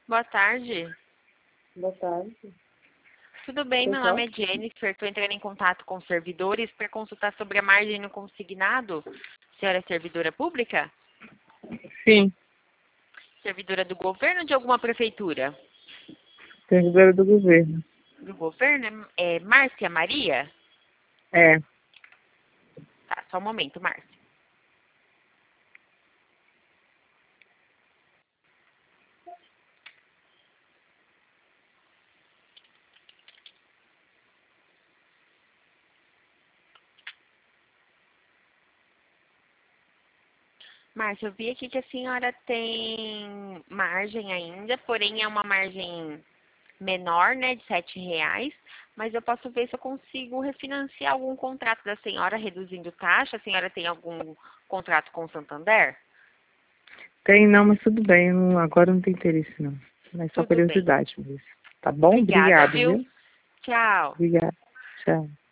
Boa tarde. Boa tarde. Tudo bem? Meu nome é Jennifer. Estou entrando em contato com os servidores para consultar sobre a margem no consignado. A senhora é servidora pública? Sim, Servidora do governo ou de alguma prefeitura? servidora do governo. Do governo? É Márcia Maria? É. Tá, só um momento, Márcia. Márcia, eu vi aqui que a senhora tem margem ainda, porém é uma margem menor, né, de R$ 7, mas eu posso ver se eu consigo refinanciar algum contrato da senhora, reduzindo taxa. A senhora tem algum contrato com o Santander? Tem não, mas tudo bem. Agora não tem interesse, não. É só Tudo bem. curiosidade mesmo. Tá bom? Obrigada, Obrigado, viu? viu? Tchau. Obrigado. Tchau.